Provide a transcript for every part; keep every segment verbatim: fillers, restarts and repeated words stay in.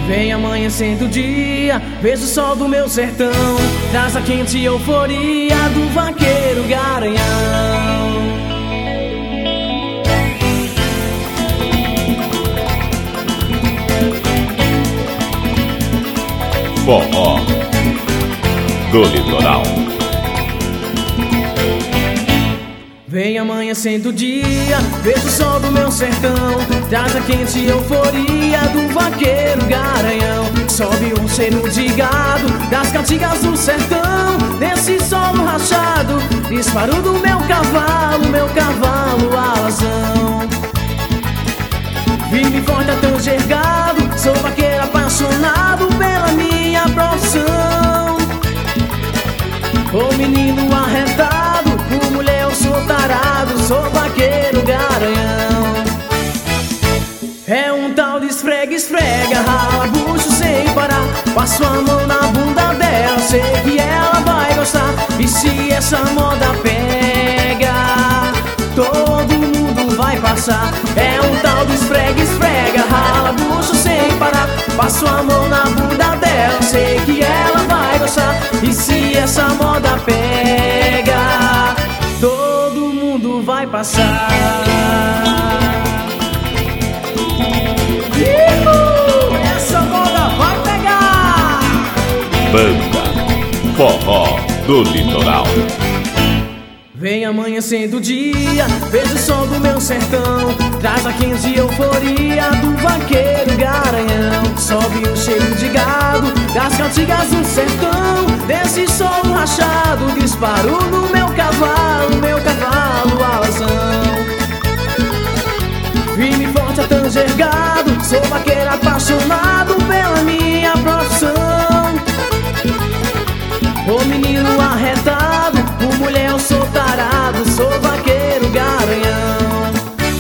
Vem amanhecendo o dia, vejo o sol do meu sertão, traz a quente euforia do vaqueiro garanhão. Forró do Litoral. Vem amanhecendo o dia, vejo o sol do meu sertão, traz a quente euforia do vaqueiro garanhão. Sobe um cheiro de gado das cantigas do sertão, nesse solo rachado, disparo do meu cavalo, meu cavalo alazão. Firme, forte, tão gergado, sou vaqueiro apaixonado pela minha profissão. Ô menino arretado, por mulher eu sou tarado, sou vaqueiro garanhão. É um tal de esfrega, esfrega, rala bucho sem parar, passo a mão na bunda dela, sei que ela vai gostar. E se essa moda pega, todo mundo vai passar. É um tal de esfrega, esfrega, rala bucho sem parar, passo a mão na bunda dela, sei que ela vai gostar. E se essa moda pega, todo mundo vai passar. Ihu! Essa moda vai pegar! Banda Forró do Litoral. Vem amanhecendo o dia, vejo o sol do meu sertão, traz a quente euforia do vaqueiro garanhão. Sobe um cheiro de gado das cantigas do sertão, desse solo rachado, disparo no meu cavalo, meu cavalo alazão. Firme, forte, tão gergado, sou vaqueiro apaixonado pela minha profissão. Ô menino arretado, por mulher eu sou tarado, sou vaqueiro garanhão.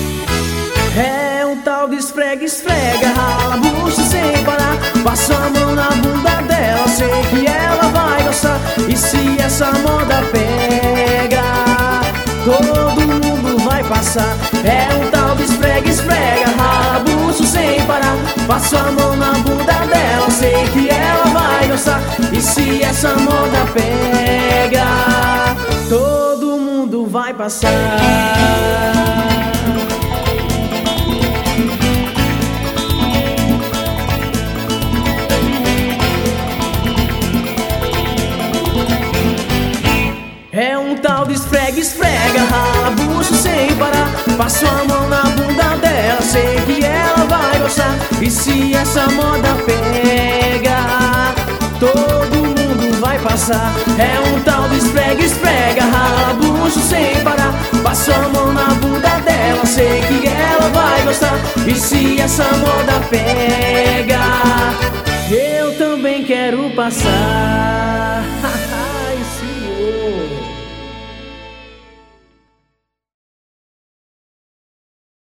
É um tal de esfrega, esfrega, rala bucho sem parar, passo a mão na bunda dela, sei que ela vai gostar. E se essa moda pega, todo mundo vai passar. É um tal de esfrega, esfrega, rala bucho sem parar, passo a mão na bunda dela, sei que ela vai gostar. E se essa moda pega, todo mundo vai passar. É um tal de esfrega, esfrega, rala bucho sem parar, passo a mão na bunda dela, sei que ela vai gostar. E se essa moda pega, todo mundo vai passar. É um tal de esfrega, esfrega, rala bucho sem parar, passo a mão na bunda dela, sei que ela vai gostar. E se essa moda pega, eu também quero passar.